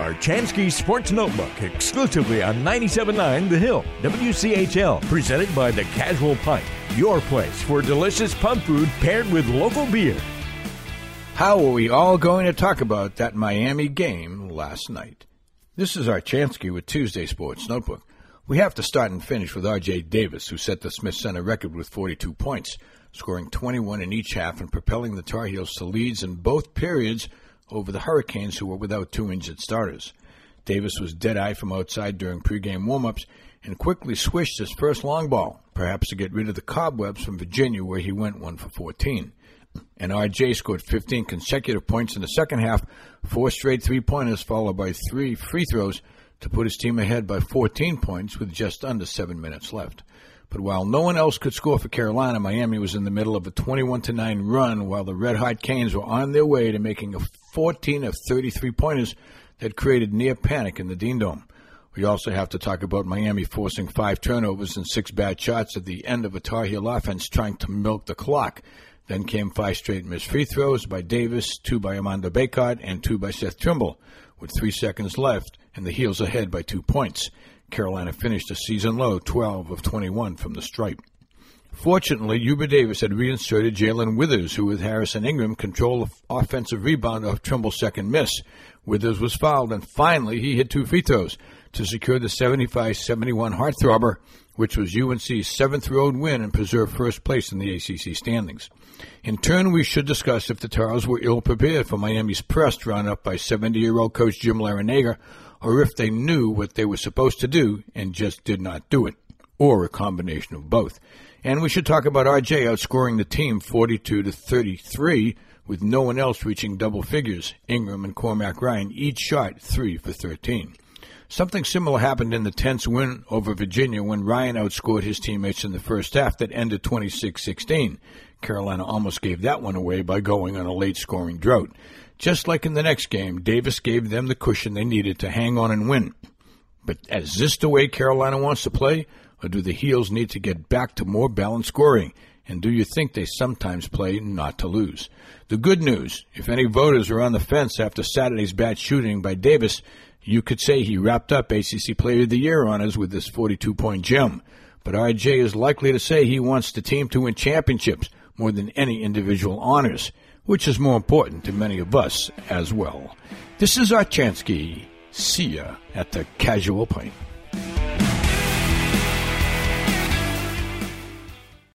Archansky Sports Notebook, exclusively on 97.9 The Hill, WCHL, presented by The Casual Pint, your place for delicious pub food paired with local beer. How are we all going to talk about that Miami game last night? This is Archansky with Tuesday Sports Notebook. We have to start and finish with R.J. Davis, who set the Smith Center record with 42 points, scoring 21 in each half and propelling the Tar Heels to leads in both periods over the Hurricanes, who were without two injured starters. Davis was dead-eye from outside during pregame warm-ups and quickly swished his first long ball, perhaps to get rid of the cobwebs from Virginia, where he went 1 for 14. And R.J. scored 15 consecutive points in the second half, 4 straight three-pointers followed by 3 free throws to put his team ahead by 14 points with just under 7 minutes left. But while no one else could score for Carolina, Miami was in the middle of a 21-9 run while the red-hot Canes were on their way to making 14 of 33 pointers that created near panic in the Dean Dome. We also have to talk about Miami forcing 5 turnovers and 6 bad shots at the end of a Tar Heel offense trying to milk the clock. Then came 5 straight missed free throws by Davis, 2 by Armando Bacot, and 2 by Seth Trimble. With 3 seconds left and the Heels ahead by 2 points. Carolina finished a season low 12 of 21 from the stripe. Fortunately, Hubert Davis had reinserted Jalen Withers, who with Harrison Ingram controlled the offensive rebound off Trimble's second miss. Withers was fouled, and finally he hit 2 free throws to secure the 75-71 heartthrober, which was UNC's 7th road win and preserve first place in the ACC standings. In turn, we should discuss if the Tars were ill-prepared for Miami's press drawn up by 70-year-old coach Jim Larranaga, or if they knew what they were supposed to do and just did not do it, or a combination of both. And we should talk about R.J. outscoring the team 42-33, with no one else reaching double figures. Ingram and Cormac Ryan each shot 3 for 13. Something similar happened in the tense win over Virginia when Ryan outscored his teammates in the first half that ended 26-16. Carolina almost gave that one away by going on a late-scoring drought. Just like in the next game, Davis gave them the cushion they needed to hang on and win. But is this the way Carolina wants to play, or do the Heels need to get back to more balanced scoring? And do you think they sometimes play not to lose? The good news, if any voters are on the fence after Saturday's bad shooting by Davis, you could say he wrapped up ACC Player of the Year honors with this 42-point gem. But R.J. is likely to say he wants the team to win championships more than any individual honors, which is more important to many of us as well. This is Archansky. See ya at the Casual Pint.